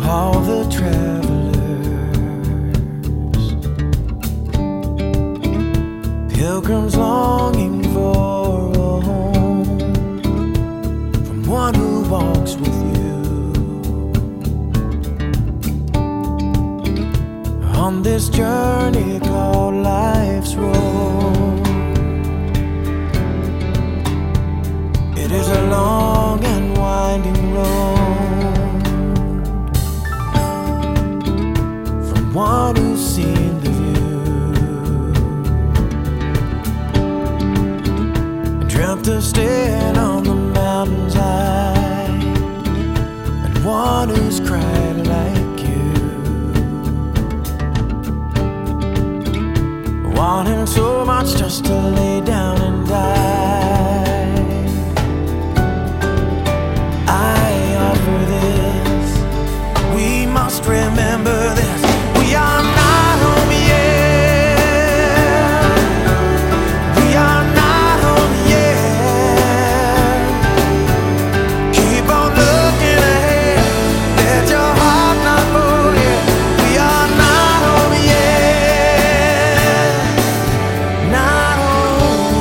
all the travelers, pilgrims longing for a home, from one who walks with you on this journey called life's road. It is a long and winding road, from one who's seen the view and dreamt of staying on the mountains high, and one who's cried like you, wanting so much just to lay down and die. Remember this, we are not home yet. We are not home yet. Keep on looking ahead, let your heart not forget. We are not home yet. Not home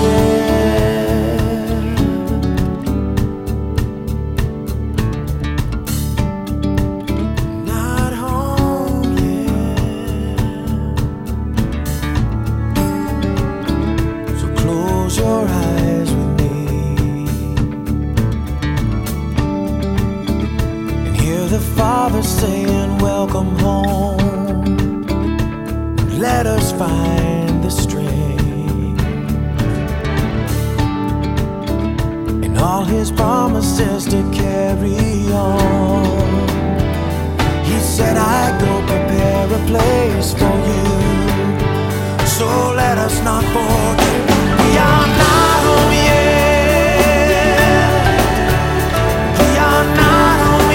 your eyes with me and hear the Father saying, welcome home. Let us find the strength in all His promises to carry on. He said, I go prepare a place for you, so let us not forget. We are not home yet. We are not home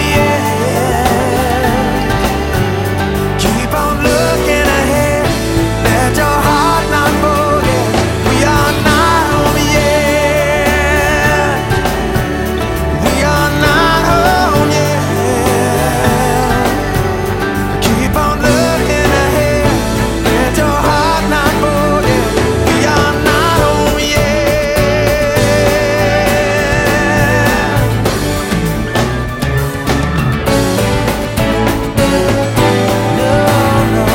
yet. Keep on looking ahead, let your heart not forget. We are not home yet. We are not home yet. Keep on looking ahead, let your heart not forget. We are not home yet. No, no.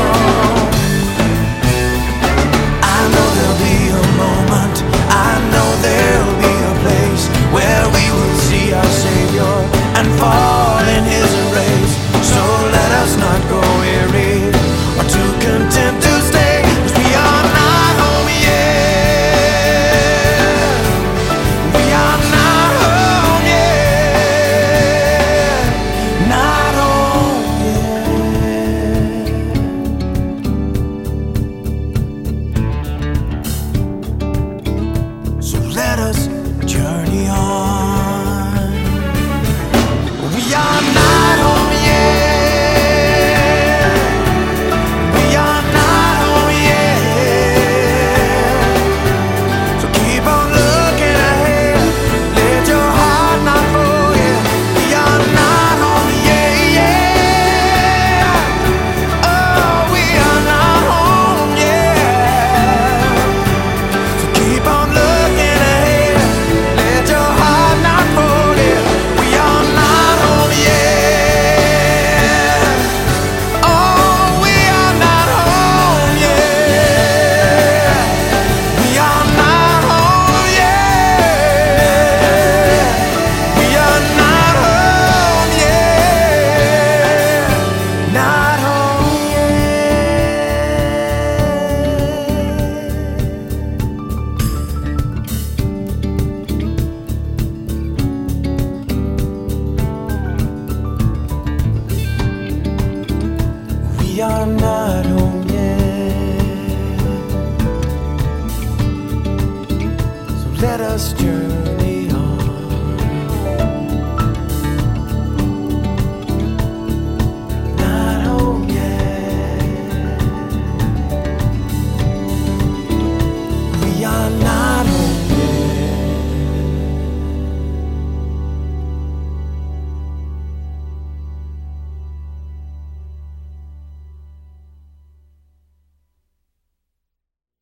I know there'll be a moment, I know there'll be a place where we will see our Savior and fall in His embrace. So let us not grow weary or too content to stay, 'cause we are not home yet. We are not home yet. Not home yet. So let us journey on. We are not home yet. We are not home yet. So keep on looking ahead, let your heart not forget. We are not home yet. Oh, we are not home yet. So keep on looking ahead, let your heart not forget. We are not home yet. Oh, we are not home yet. We are not home yet. We are not home yet. Not home yet. We are not home yet. So let us journey